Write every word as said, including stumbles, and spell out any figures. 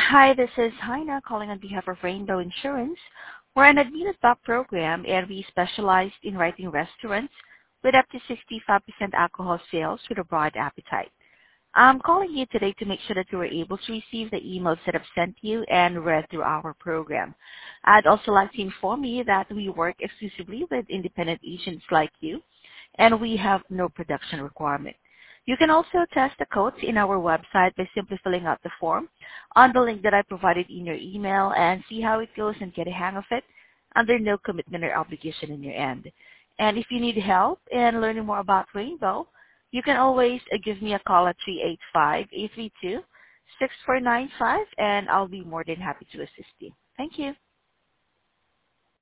Hi, this is Heina calling on behalf of Rainbow Insurance. We're an admin stock program, and we specialize in writing restaurants with up to sixty-five percent alcohol sales with a broad appetite. I'm calling you today to make sure that you were able to receive the emails that I've sent you and read through our program. I'd also like to inform you that we work exclusively with independent agents like you, and we have no production requirement. You can also test the codes in our website by simply filling out the form on the link that I provided in your email and see how it goes and get a hang of it under no commitment or obligation on your end. And if you need help in learning more about Rainbow, you can always uh, give me a call at three eight five, eight three two, six four nine five, and I'll be more than happy to assist you. Thank you.